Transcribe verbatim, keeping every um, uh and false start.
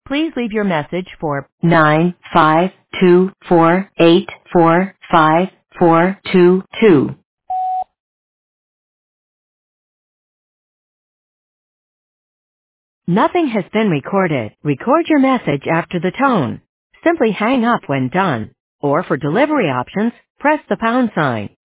Please leave your message for nine five two four eight four five four two two. Nothing has been recorded. Record your message after the tone. Simply hang up when done. Or for delivery options, press the pound sign.